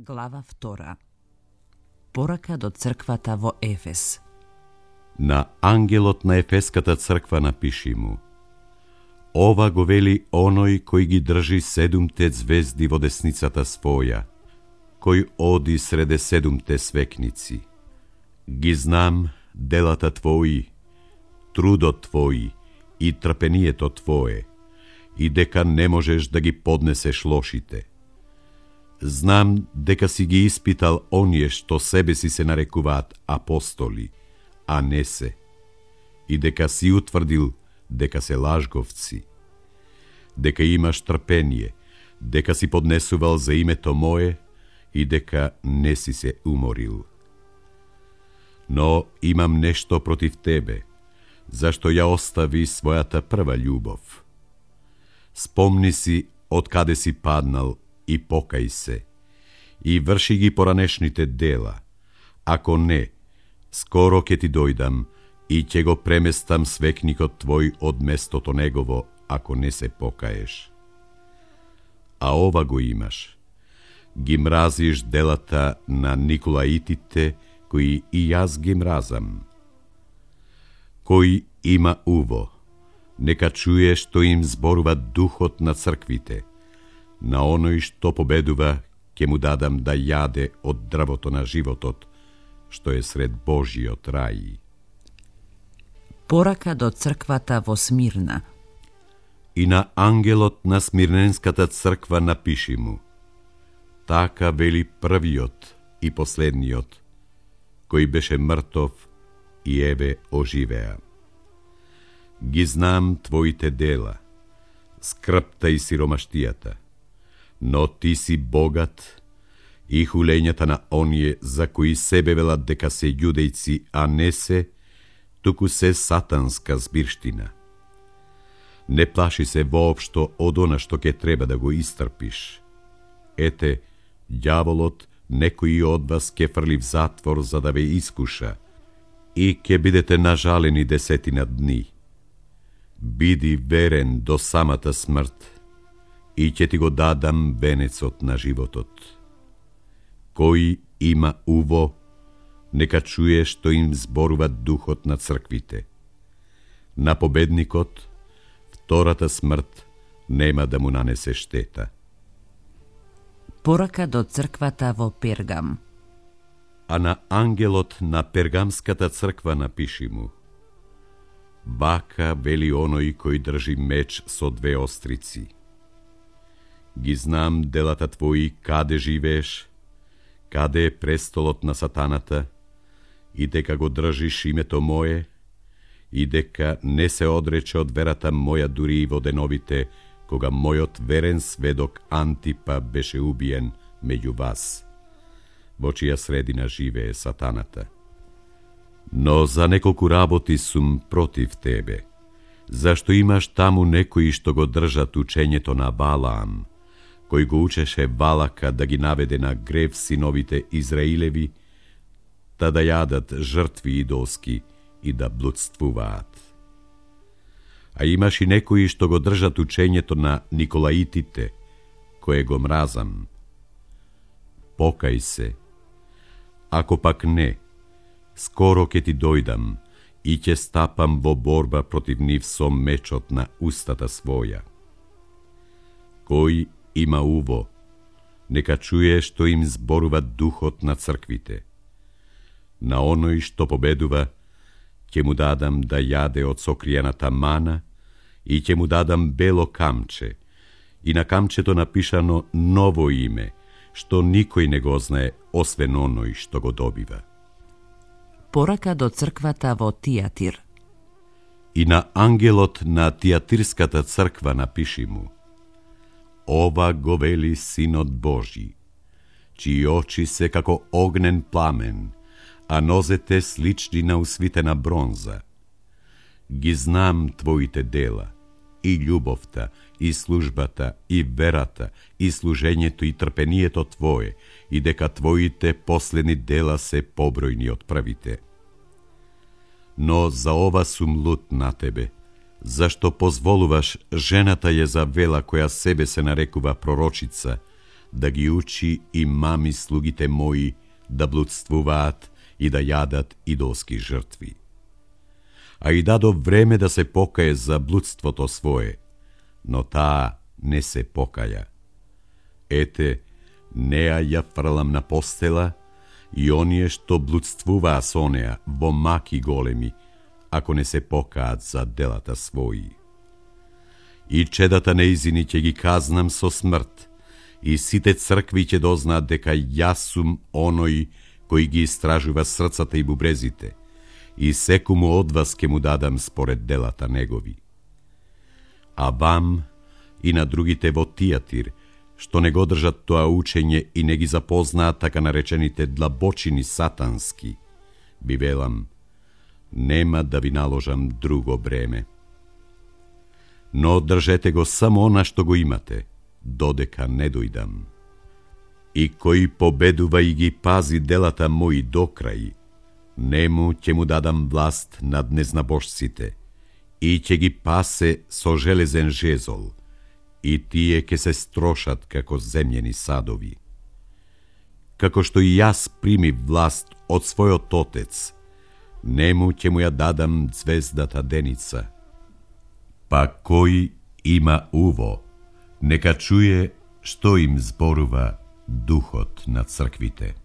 Глава 2. Порака до црквата во Ефес. На ангелот на Ефеската црква напиши му: Ова го вели оној кој ги држи седумте звезди во десницата своја, кој оди среде седумте свекници. Ги знам делата твои, трудот твој и трпението твое, и дека не можеш да ги поднесеш лошите. Знам дека си ги испитал оние што себе си се нарекуваат апостоли, а не се, и дека си утврдил дека се лажговци, дека имаш трпение, дека си поднесувал за името мое и дека не си се уморил. Но имам нешто против тебе, зашто ја остави својата прва љубов. Спомни си од каде си паднал и покај се, и врши ги поранешните дела. Ако не, скоро ќе ти дојдам и ќе го преместам свекникот твој од местото негово, ако не се покаеш. А ова го имаш: ги мразиш делата на Николаитите, кои и јас ги мразам. Кој има уво, нека чуе што им зборува духот на црквите. На оној што победува, ќе му дадам да јаде од дрвото на животот, што е сред Божиот рај. Порака до црквата во Смирна. И на ангелот на Смирненската црква напиши му: Така вели првиот и последниот, кој беше мртов и еве оживеа. Ги знам твоите дела, скрпта и сиромаштијата, но ти си богат, и хулењата на оние за кои себе велат дека се јудејци, а не се, туку се сатанска збирштина. Не плаши се воопшто од она што ќе треба да го истрпиш. Ете, ѓаволот некои од вас ќе фрли в затвор за да ве искуша, и ќе бидете нажалени 10 дни. Биди верен до самата смрт, и ќе ти го дадам венецот на животот. Кој има уво, нека чуе што им зборува духот на црквите. На победникот втората смрт нема да му нанесе штета. Порака до црквата во Пергам. А на ангелот на Пергамската црква напиши му: Вака вели оној кој држи меч со 2 острици. Ги знам делата твои, каде живееш, каде е престолот на сатаната, и дека го држиш името мое, и дека не се одрече од верата моја дури и во деновите, кога мојот верен сведок Антипа беше убиен меѓу вас, во чија средина живее сатаната. Но за неколку работи сум против тебе, зашто имаш таму некои што го држат учењето на Валаам, кој го учеше Валака да ги наведе на грев синовите Израилеви, да јадат жртви идолски и да блудствуваат. А имаш и некои што го држат учењето на Николаитите, кое го мразам. Покај се. Ако пак не, скоро ќе ти дојдам и ќе стапам во борба против нив со мечот на устата своја. Кој има уво, нека чуе што им зборува духот на црквите. На оној што победува, ќе му дадам да јаде од сокријаната мана и ќе му дадам бело камче, и на камчето напишано ново име, што никој не го знае, освен оној што го добива. Порака до црквата во Тијатир. И на ангелот на Тијатирската црква напиши му: Ова го вели Синот Божи, чии очи се како огнен пламен, а нозете слични на усвитена бронза. Ги знам твоите дела, и љубовта, и службата, и верата, и служењето, и трпението твое, и дека твоите последни дела се побројни од првите. Но за ова сум лут на тебе, зашто позволуваш жената Језавела, која себе се нарекува пророчица, да ги учи и мами слугите мои да блудствуваат и да јадат идолски жртви. А и дадо време да се покае за блудството свое, но таа не се покаја. Ете, неа ја фрлам на постела и оние што блудствуваа со неа во маки големи, ако не се покаат за делата своји. И чедата неизини ќе ги казнам со смрт, и сите цркви ќе дознаат дека јас сум оној кој ги истражува срцата и бубрезите, и секому од вас ќе му дадам според делата негови. А вам и на другите во Тијатир, што не го држат тоа учење и не ги запознаат така наречените длабочини сатански, би велам, нема да ви наложам друго бреме. Но држете го само она што го имате, додека не дојдам. И кој победува и ги пази делата мои до крај, нему ќе му дадам власт над незнабожците и ќе ги пасе со железен жезол, и тие ќе се строшат како земјени садови. Како што и јас примив власт од својот отец, нему ќе му ја дадам звездата деница. Па кој има уво, нека чуе што им зборува Духот на црквите.